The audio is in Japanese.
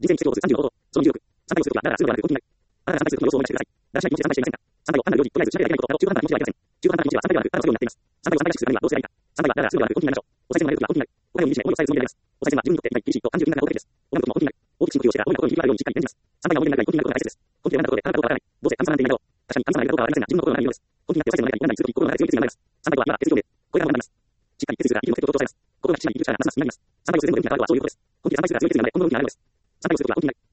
人生に必要数36と、その26、参加をするときは、だから数度ではなく、根気ない。あなたが参加するときの様子を思い出してください。だらしない気持ちで参加していませんか？参加を単なる行為、とりあえずしなければいけないことなど、中途半端な気持ちはありません。中途半端な気持ちは参加ではなく、ただの作業になっています。参加を参加らしくするためにはどうすればいいか。参加はだから数度ではなく、根気になりましょう。お賽銭を投げるときは根気になる。お金を握りしめ、思いを伝えるつもりであります。お賽銭は自分にとって一番厳しいと単純になることです。拝むことも根気になる。大きく深呼吸をしてから、大きなことに響くようにしっかり念じます。参加が思い出になるぐらい根気になることが大切です。根気で学んだことで、あなたのことがわからない。どうせ神様なんていないだろう。確かに神様がいるかどうかはありませんが、自分の心の中にいるのです。根気になってお賽銭の中に何々するとき、心の中で強い決意が生まれます。参加とは、いわば手続きで、これからも学びます。しっかり手続きが生きるのを徹底と抑えます。心が基地にいる力がますますになります。参加をするのでになるとはそういうことです。根気で参加するから強い決意が生まれ、今後の動きがあるのです。参加をするときは根気になる。